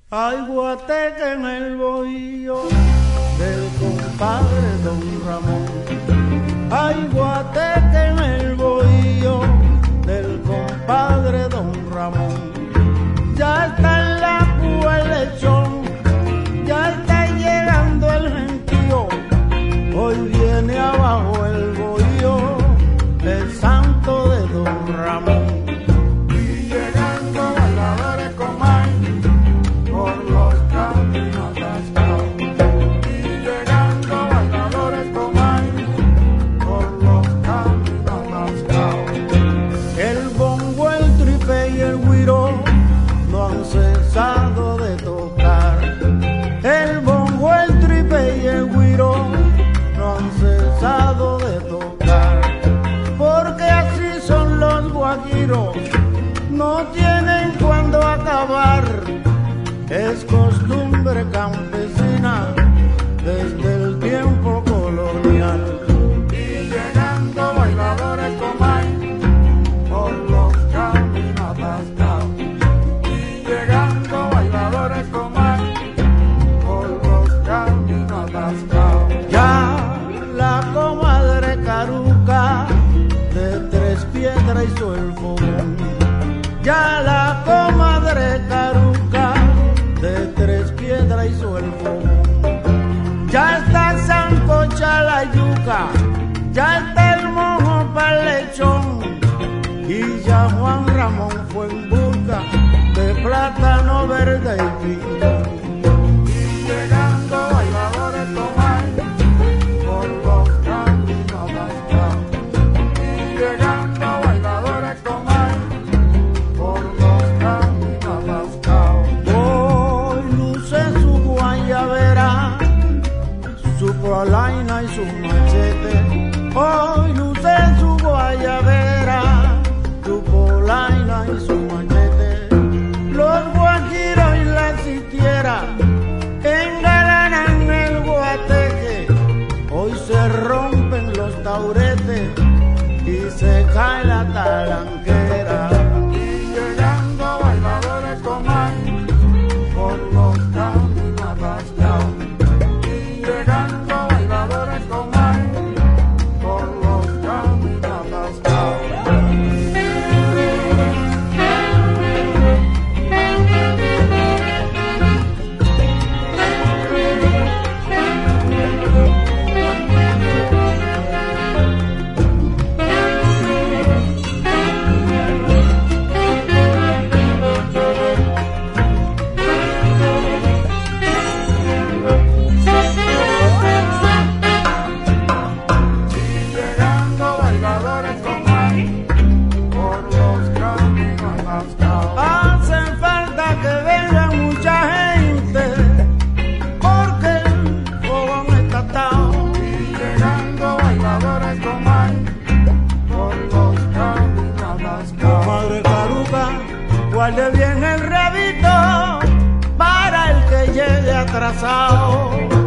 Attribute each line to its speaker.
Speaker 1: Hay guateque en el bohío del compadre Don Ramón. Hay guateque en el bohío del compadre Don Ramón. Ya está en la púa el lechón, ya está llegando el gentío. Hoy viene abajo el bohío, el santo de Don Ramón.
Speaker 2: Y llegando bailadores con maíz por los caminos atascados. Y llegando bailadores con maíz por los caminos atascados.
Speaker 1: El bongo, el tripe y el güiro no han cesado de tocar. El bongo, el tripe y el güiro no han cesado de tocar. Porque así son los guajiros, no tienen cuándo acabar. Es costumbre campesina desde el tiempo colonial.
Speaker 2: Y llegando bailadores con maíz por los caminos atascados. Y llegando bailadores con maíz por los caminos atascados.
Speaker 1: Ya la comadre Caruca de Tres Piedras hizo el fogón. Ya la comadre Caruca de Tres Piedras hizo el fogón. Ya está sancocha la yuca, ya está el mojo para el lechón. Y ya Juan Ramón fue en busca de plátano verde y piñón.
Speaker 2: Y llegando bailadores con maíz por los caminos atascados. Y llegando bailadores con maíz por los caminos atascados.
Speaker 1: Hoy luce su guayabera, su polaina y su machete. Hoy luce su guayabera, su polaina y su machete. Los guajiros y la sitiera engalanan el guateque. Hoy se rompen los tauretes y se cae la talanquera.
Speaker 2: Y llegando bailadores con maíz por los caminos atascados. Y llegando bailadores con maíz por los caminos atascados. Llegando bailadores con maíz por los caminos atascados.
Speaker 1: Hace falta que venga mucha gente porque el fogón está atado.
Speaker 2: Y llegando bailadores con maíz por los caminos atascados.
Speaker 1: Madre Caruca, guarde bien el rabito para el que llegue atrasado.